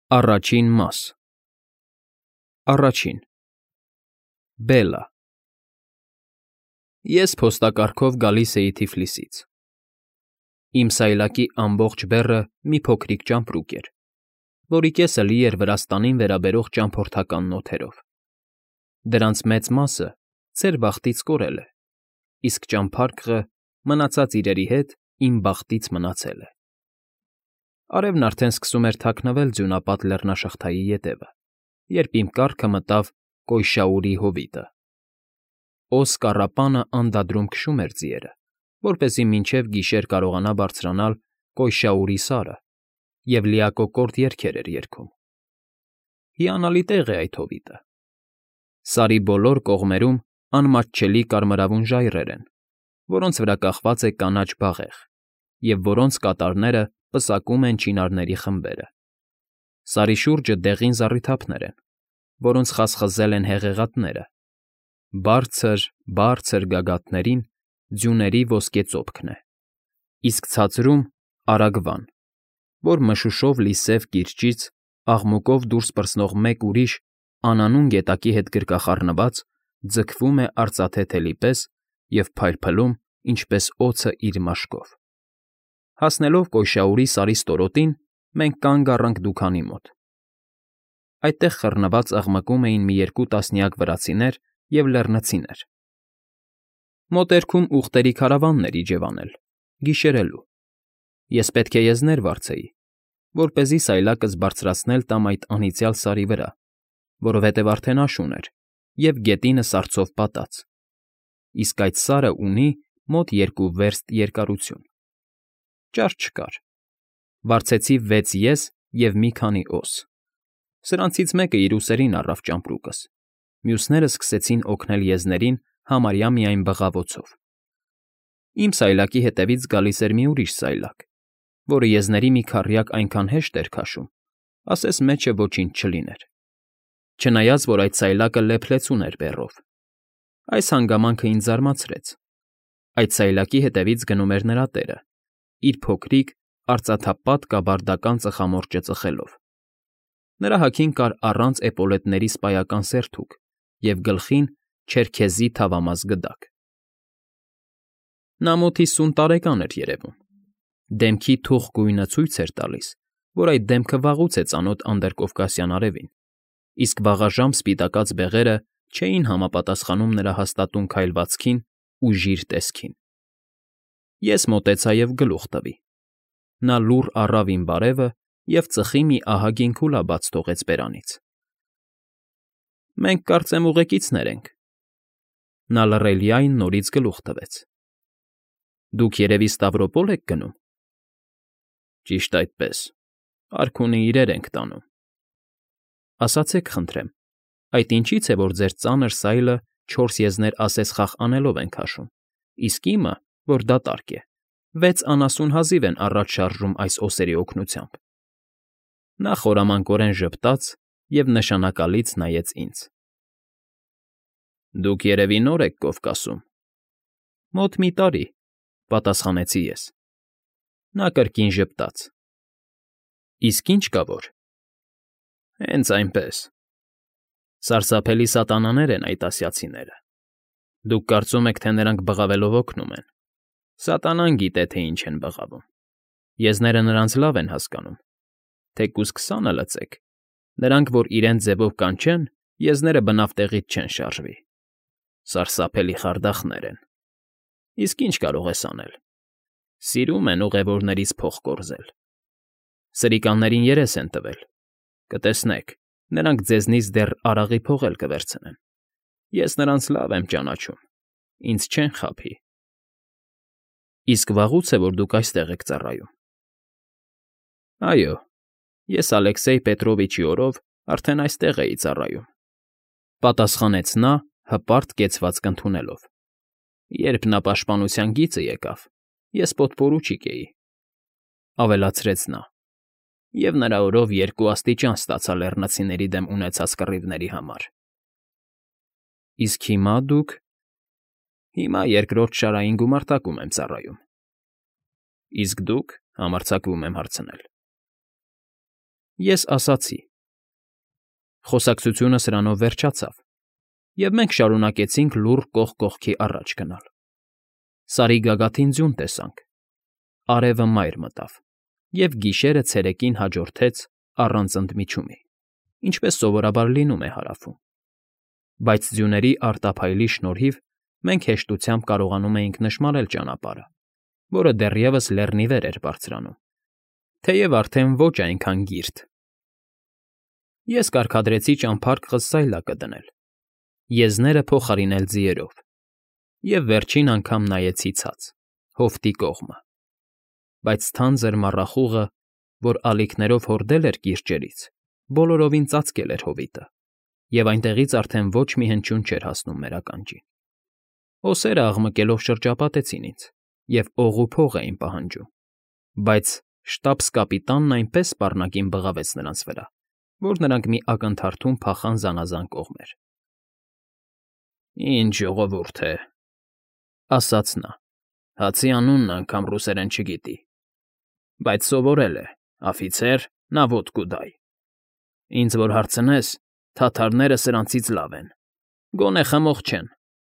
Առաջին մաս Առաջին Բելլա Ես փոստակառքով գալիս էի Թիֆլիսից։ Իմ սայլակի ամբողջ բեռը մի փոքրիկ ճամպրուկ էր, որի կեսը լի էր Վրաստանին վերաբերող ճամփորդական նոթերով։ Դրանց մեծ մասը ծեր բախտից կորել է, իսկ ճամփարկղը մնացած իրերի հետ իմ բախտից մնացել է։ Արևն արդեն սկսում էր թաքնվել ձյունապատ լեռնաշղթայի ետևը, երբ իմ կառքը մտավ Կոյշաուրի հովիտը։ Օս կառապանը անդադրում քշում էր ձիերը, որպեսզի մինչև գիշեր կարողանա բարձրանալ Կոյշաուրի սարը, և լիակոկորտ երգեր էր երգում։ Հիանալի տեղ է այդ հովիտը։ Սարի բոլոր կողմերում անմատչելի կարմրավուն ժայռեր են, որոնց վրա կախված է կանաչ բաղեղ, և որոնց կատարները պսակում են չինարների խմբերը։ Սարի շուրջը դեղին զառիթափներ են, որոնց խազխզել են հեղեղատները, բարձր, բարձր գագաթներին ձյուների ոսկե ծոփքն է, իսկ ցածրում արագվան, որ մշուշով լի սև կիրճից աղմուկով դուրս պրծնող մեկ ուրիշ անանուն գետակի հետ գրկախառնված ձգվում է արծաթե թելի պես և փայլփլում, ինչպես օձը իր մաշկով։ Հասնելով Կոյշաուրի սարի ստորոտին, մենք կանգ առանք դուքանի մոտ։ Այդտեղ խռնված աղմկում էին մի երկու տասնյակ վրացիներ և լեռնցիներ։ Մոտերքում ուղտերի քարավանն էր իջևանել, գիշերելու։ Ես պետք է եզներ վարձեի, որպեսզի սայլակս բարձրացնել տամ այդ անիծյալ սարի վրա, որովհետև արդեն աշուն էր, և գետինը սառցով պատած, իսկ այդ սարը ունի մոտ 2 վերստ երկարություն։ Ճար չկար։ Վարձեցի 6 ես և մի քանի օս։ Սրանցից մեկը իր ուսերին առավ ճամպրուկս, մյուսները սկսեցին օգնել եզներին համարյա միայն բղավոցով։ Իմ սայլակի հետևից գալիս էր մի ուրիշ սայլակ, որը եզների մի քառյակ այնքան հեշտ էր քաշում, ասես մեջը ոչինչ չլիներ։ Չնայած որ այդ սայլակը լեփլեցուն էր բեռով։ Այս հանգամանքը ինձ զարմացրեց։ Այդ սայլակի հետևից գնում էր նրա տերը, իր փոքրիկ, արծաթապատ կաբարդական ծխամորճը ծխելով։ Նրա հագին կար առանց էպոլետների սպայական սերթուկ և գլխին չերքեզի թավամաս գդակ։ Նա մոտ 50 տարեկան էր երևում։ Դեմքի թուխ գույնը ցույց էր տալիս, որ այդ դեմքը վաղուց է ծանոթ անդրկովկասյան արևին, իսկ վաղաժամ սպիտակած բեղերը չէին համապատասխանում նրա հաստատուն քայլվածքին ու ժիր տեսքին։ Ես մոտեցա և գլուխ տվի։ Նա լուռ առավ իմ բարևը և ծխի մի ահագին քուլա բաց թողեց բերանից։ Մենք, կարծեմ, ուղեկիցներ ենք։ Նա լռելիայն նորից գլուխ տվեց։ Դուք երևի Ստավրոպոլ եք գնում։ Ճիշտ այդպես, արքունի իրեր ենք տանում։ Ասացեք, խնդրեմ, այդ ինչի՞ց է, որ ձեր ծանր սայլը 4 եզներ ասես խաղ անելով են քաշում, իսկ իմը, որ դատարկ է, 6 անասուն հազիվ են առաջ շարժում այս օսերի օգնությամբ։ Նա խորամանկորեն ժպտաց և նշանակալից նայեց ինձ։ Դուք երևի նոր եք Կովկասում։ Մոտ մի տարի, պատասխանեցի ես։ Նա կրկին ժպտաց։ Իսկ ինչ կա որ։ Հենց այնպես։ Սարսափելի սատանաներ են այդ ասիացիները։ Դուք կարծում եք, թե նրանք բղավելով օգնում են։ Սատանան գիտե, թե ինչ են բղավում։ Եզները նրանց լավ են հասկանում։ Թեկուզ 20-ը լցեք, նրանք, որ իրենց ձևով կանչեն, եզները բնավ տեղից չեն շարժվի։ Սարսափելի խարդախներ են։ Իսկ ինչ կարող ես անել։ Սիրում են ուղևորներից փող կորզել։ Սրիկաններին երես են տվել։ Կտեսնեք, նրանք ձեզնից դեռ արաղի փող էլ կվերցնեն։ Ես նրանց լավ եմ ճանաչում։ Ինձ չեն խաբի։ Իսկ վաղուց է, որ դուք այստեղ եք ծառայում։ Այո, ես Ալեքսեյ Պետրովիչի օրով արդեն այստեղ էի ծառայում, պատասխանեց նա հպարտ կեցվածք ընդունելով։ Երբ նա պաշտպանության գիծը եկավ, ես պոտպորուչիկ էի, ավելացրեց նա, և նրա օրով 2 աստիճան ստացա լեռնցիների դեմ ունեցած կռիվների համար։ Իսկ հիմա դուք… Հիմա երկրորդ շարային գումարտակում եմ ծառայում։ Իսկ դուք, համարձակվում եմ հարցնել։ Ես ասացի։ Խոսակցությունը սրանով վերջացավ, և մենք շարունակեցինք լուռ կողք կողքի առաջ գնալ։ Սարի գագաթին ձյուն տեսանք։ Արևը մայր մտավ, և գիշերը ցերեկին հաջորդեց առանց ընդմիջումի, ինչպես սովորաբար լինում է հարավում։ Բայց ձյուների արտափայլի շնորհիվ մենք հեշտությամբ կարողանում էինք նշմարել ճանապարհը, որը դեռևս լեռնի վեր էր բարձրանում, թեև արդեն ոչ այնքան գիրտ։ Ես կարգադրեցի ճամփորդկս սայլակը դնել, եզները փոխարինել ձիերով, և վերջին անգամ նայեցի ցած, հովտի կողմը, բայց թանձր մառախուղը, որ ալիքներով հորդել էր կիրճերից, բոլորովին ծածկել էր հովիտը, և այնտեղից արդեն ոչ մի հնչյուն չէր հասնում մեր ականջին։ Օսերը աղմկելով շրջապատեցին ինձ և օղ ու փող էին պահանջում, բայց շտաբս֊կապիտանն այնպես սպառնակին բղավեց նրանց վրա, որ նրանք մի ակնթարթում փախան զանազան կողմեր։ «Ինչ ժողովուրդ է,֊ ասաց նա,֊ հացի անունն անգամ ռուսերեն չգիտի, բայց սովորել է. «Աֆիցեր, նա վոտկու դայ»։ Ինձ որ հարցնես, թաթարները սրանցից լավ են, գոնե խմող չեն»։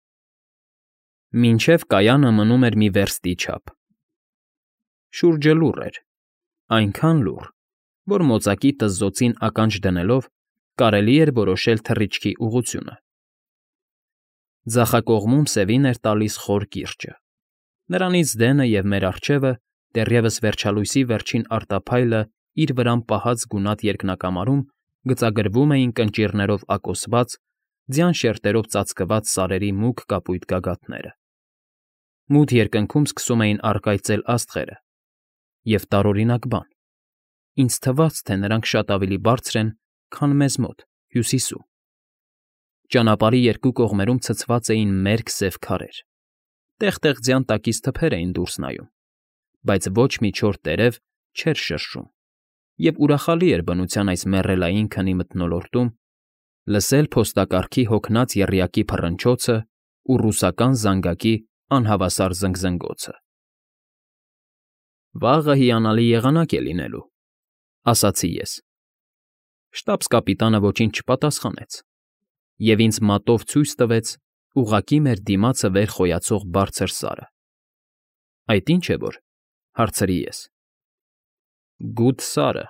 Մինչև կայանը մնում էր մի վերստի չափ։ Շուրջը լուռ էր, այնքան լուռ, որ մոծակի տզզոցին ականջ դնելով կարելի էր որոշել թռիչքի ուղղությունը։ Ձախակողմում սևին էր տալիս խոր կիրճը։ Նրանից դենը և մեր առջևը դեռևս վերջալույսի վերջին արտափայլը իր վրան պահած գունատ երկնակամարում գծագրվում էին կնճիռներով ակոսված, ձյան շերտերով ծածկված սարերի մուգ կապույտ գագաթները։ Մութ երկնքում սկսում էին առկայծել աստղերը, և տարօրինակ բան, ինձ թվաց, թե նրանք շատ ավելի բարձր են, քան մեզ մոտ, հյուսիսում։ Ճանապարհի երկու կողմերում ցցված էին մերկ սև քարեր, տեղ֊տեղ ձյան տակից թփեր էին դուրս նայում, բայց ոչ մի չոր տերև չէր շրշում, և ուրախալի էր բնության այս մեռելային քնի մթնոլորտում լսել փոստակառքի հոգնած եռյակի փռնչոցն ու ռուսական զանգակի անհավասար զնգզնգոցը։ «Վաղը հիանալի եղանակ է լինելու,֊ ասացի ես։ Շտաբս֊կապիտանը ոչինչ չպատասխանեց և ինձ մատով ցույց տվեց ուղղակի մեր դիմացը վեր խոյացող բարձր սարը։ «Այդ ի՞նչ է որ,֊ հարցրի ես։ «Գութ սարը։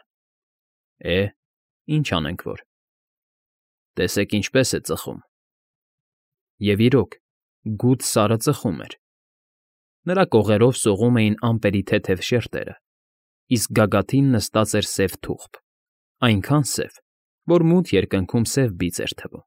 Ինչ անենք որ։ Տեսեք ինչպես է ծխում»։ Եվ իրոք, գութ սարը ծխում էր։ Նրա կողերով սողում էին ամպերի թեթև շերտերը, իսկ գագաթին նստած էր սև թուղթ, այնքան սև, որ մութ երկնքում սև բիծ էր թվում։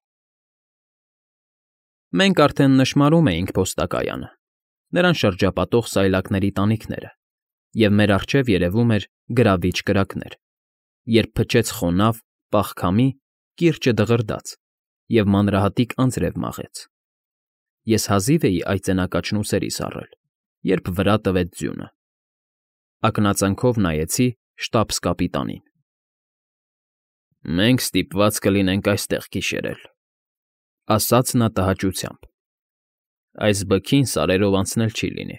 Մենք արդեն նշմարում էինք փոստակայանը, նրան շրջապատող սայլակների տանիքները, և մեր առջև երևում էր գրավիչ կրակներ, երբ փչեց խոնավ, պաղ քամի, կիրճը դղրդաց, և մանրահատիկ անձրև մաղեց։ Ես հազիվ էի այծենակաչն ուսերիս առել, երբ վրա տվեց ձյունը։ Ակնածանքով նայեցի շտաբս֊կապիտանին։ «Մենք ստիպված կլինենք այստեղ գիշերել,֊ ասաց նա տհաճությամբ։ «Այս բքին սարերով անցնել չի լինի»։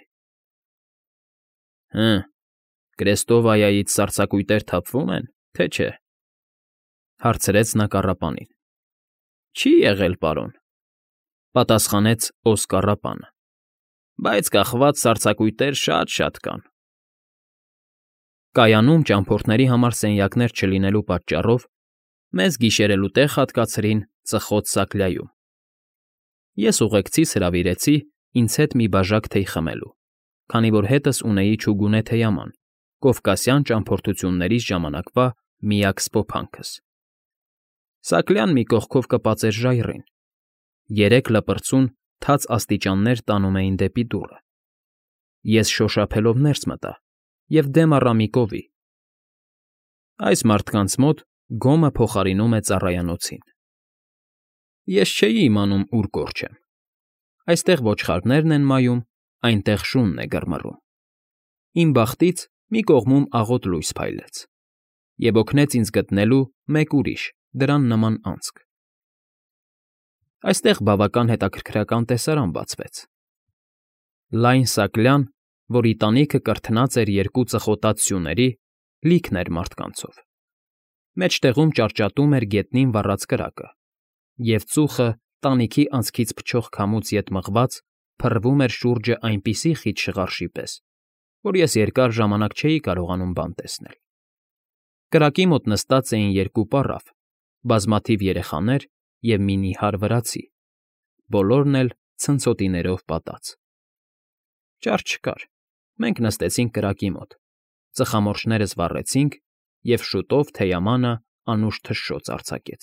Հը, Կրեստովայայից սառցակույտեր թափվում են, թե չէ,֊ հարցրեց նա կառապանին։ Չի եղել, պարոն,֊ պատասխանեց Օս կառապանը,֊ բայց կախված սառցակույտեր շատ կան։ Կայանում ճամփորդների համար սենյակներ չլինելու պատճառով մեզ գիշերելու տեղ հատկացրին ծխոց սակլյայում։ Ես ուղեկցիս հրավիրեցի ինձ հետ մի բաժակ թեյ խմելու, քանի որ հետս ունեի չուգունե թեյաման, կովկասյան ճամփորդություններիս ժամանակվա միակ սփոփանքս։ Սակլյան մի կողքով կպած էր ժայռին, երեք լպրծուն թաց աստիճաններ տանում էին դեպի դուռը։ Ես շոշափելով ներս մտա և դեմ առա մի կովի։ Այս մարդկանց մոտ գոմը փոխարինում է ծառայանոցին։ Ես չէի իմանում ուր կորչեմ։ Այստեղ ոչխարներն են մայում, այնտեղ շունն է գռմռում։ Իմ բախտից մի կողմում աղոտ լույս փայլեց, և օգնեց ինձ գտնելու մեկ ուրիշ, դրան նման անցք։ Այստեղ բավական հետաքրքրական տեսարան բացվեց։ Լայն սակլյան, որի տանիքը կրթնած էր երկու ծխոտած սյուների, լիքն էր մարդկանցով։ Մեջտեղում ճարճատում էր գետնին վառած կրակը, և ծուխը, տանիքի անցքից փչող քամուց ետ մղված, փռվում էր շուրջը այնպիսի խիտ շղարշի պես, որ ես երկար ժամանակ չէի կարողանում բան տեսնել։ Կրակի մոտ նստած էին երկու պառավ, բազմաթիվ երեխաներ և մի նիհար վրացի, բոլորն էլ ցնցոտիներով պատած։ Ճար չկար, մենք նստեցինք կրակի մոտ, ծխամորճներս վառեցինք, և շուտով թեյամանը անուշ թշշոց արձակեց։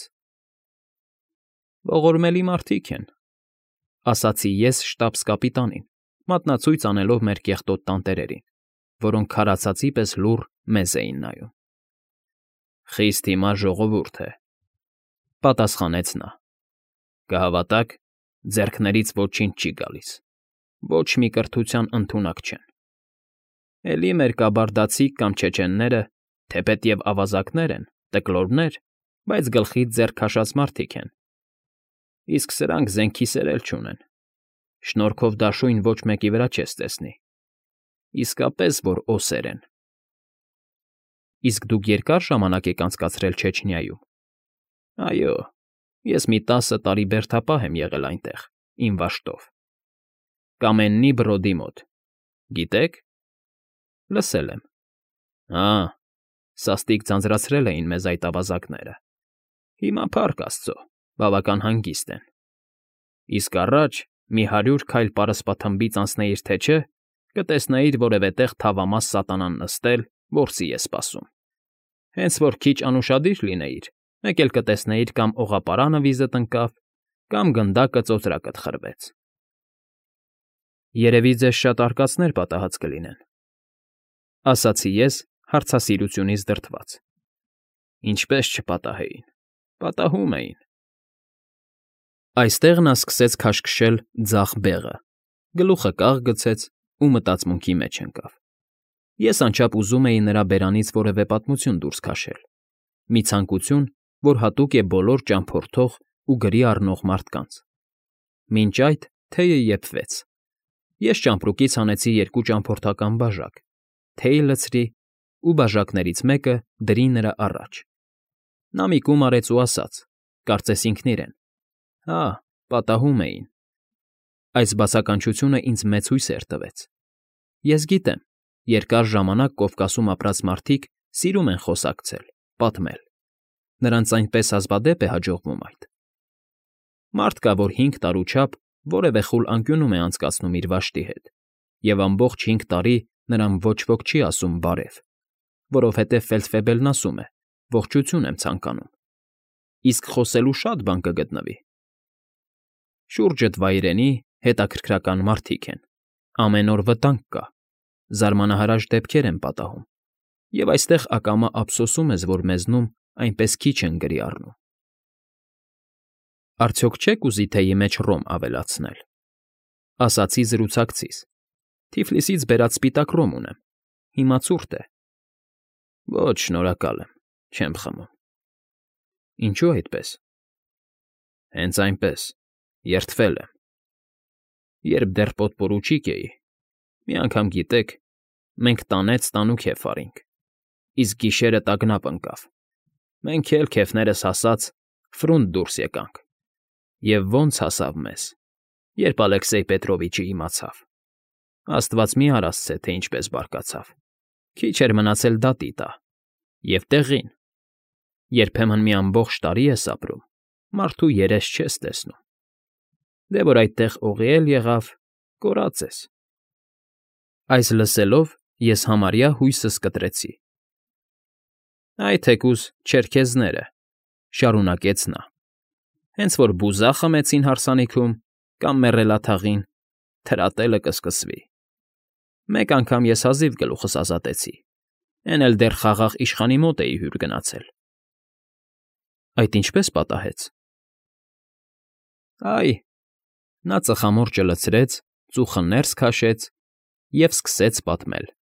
«Ողորմելի մարդիկ են», ասացի ես շտաբս֊կապիտանին, մատնացույց անելով մեր կեղտոտ տանտերերին, որոնք քարացածի պես լուռ մեզ էին նայում։ «Խիստ հիմար ժողովուրդ է,֊ պատասխանեց նա։ «Կհավատաք, ձեռքներից ոչինչ չի գալիս, ոչ մի կրթության ընդունակ չեն։ Էլի մեր կաբարդացիք կամ չեչենները, թեպետև ավազակներ են, տկլորներ, բայց գլխից ձեռ քաշած մարդիկ են, իսկ սրանք զենքի սեր էլ չունեն, շնորհքով դաշույն ոչ մեկի վրա չես տեսնի, իսկապես որ օսեր են»։ «Իսկ դուք երկար ժամանակ եք անցկացրել Չեչնիայում»։ «Այո, ես մի 10 տարի բերդապահ եմ եղել այնտեղ, իմ վաշտով։ Կամեննի Բրոդի մոտ, գիտե՞ք»։ «Լսել եմ»։ «Հա, սաստիկ ձանձրացրել էին մեզ այդ ավազակները։ Հիմա, փառք աստծո, բավական հանգիստ են։ Իսկ առաջ մի 100 քայլ պարսպաթմբից անցնեիր թե չէ, կտեսնեիր որևէ տեղ թավամաս սատանան նստել, որսի է սպասում։ Հենց որ քիչ անուշադիր լինեիր, մեկ էլ կտեսնեիր կամ օղապարանը վիզդ ընկավ, կամ գնդակը ծոծրակդ խրվեց»։ «Երևի ձեզ շատ արկածներ պատահած կլինեն», ասացի ես հարցասիրությունից դրդված։ «Ինչպես չպատահեին, պատահում էին»։ Այստեղ նա սկսեց քաշքշել ձախ բեղը, գլուխը կաղ գցեց ու մտածմունքի մեջ ընկավ։ Ես անչափ ուզում էի նրա բերանից որևէ պատմություն դուրս քաշել, մի ցանկություն, որ հատուկ է բոլոր ճամփորդող ու գրի առնող մարդկանց։ Մինչ այդ թեյը եփվեց։ Ես ճամպրուկից հանեցի 2 ճամփորդական բաժակ, թեյ լցրի ու բաժակներից մեկը դրի նրա առաջ։ Նա մի կում արեց ու ասաց, կարծես ինքն իրեն. «Հա, պատահում էին»։ Այս բացականչությունը ինձ մեծ հույսեր տվեց։ Ես գիտեմ, երկար ժամանակ Կովկասում ապրած մարդիկ սիրում են խոսակցել, պատմել։ Նրանց այնպես հազվադեպ է հաջողվում այդ։ Մարդ կա, որ 5 տարուչափ որևէ խուլ անկյունում է անցկացնում իր վաշտի հետ, և ամբողջ 5 տարի նրան ոչ ոք չի ասում բարև, որովհետև Ֆեյլդֆեբելն ասում է. «Ողջույն եմ ցանկանում», իսկ խոսելու շատ բան կգտնվի։ Շուրջդ վայրենի, հետաքրքրական մարդիկ են, ամեն օր վտանգ կա, զարմանահրաշ դեպքեր են պատահում, և այստեղ ակամա ափսոսում ես, որ մեզնում այնպես քիչ են գրի առնում։ «Արդյոք չեք ուզի թեյի մեջ ռոմ ավելացնել», ասացի զրուցակցիս։ «Թիֆլիսից բերած սպիտակ ռոմ ունեմ, հիմա ցուրտ է»։ «Ոչ, շնորհակալ եմ, չեմ խմում»։ «Ինչո՞ւ այդպես»։ «Հենց այնպես, երդվել եմ։ Երբ դեռ պոդպորուչիկ էի, մի անգամ, գիտեք, մենք տանեց տանուքեֆ արինք, իսկ գիշերը տագնապ ընկավ։ Մենք էլ, քեֆներս հասած, ֆրունտ դուրս եկանք։ Եվ ո՜նց հասավ մեզ, երբ Ալեքսեյ Պետրովիչը իմացավ։ Աստված մի արասցե, թե ինչպես բարկացավ։ Քիչ էր մնացել դատի տա։ Եվ տեղին։ Երբեմն մի ամբողջ տարի ես ապրում, մարդու երես չես տեսնում։ Դե որ այդտեղ օղի էլ եղավ, կորած ես»։ Այս լսելով ես համարյա հույսս կտրեցի։ «Այ թեկուզ չերքեզները», շարունակեց նա, «հենց որ բուզա խմեցին հարսանիքում կամ մեռելաթաղին, թրատելը կսկսվի։ Մեկ անգամ ես հազիվ գլուխս ազատեցի, էն էլ դեռ խաղաղ իշխանի մոտ էի հյուր գնացել»։ «Այդ ինչպե՞ս պատահեց»։ «Այ…»։ Նա ծխամորճը լցրեց, ծուխը ներս քաշեց և սկսեց պատմել։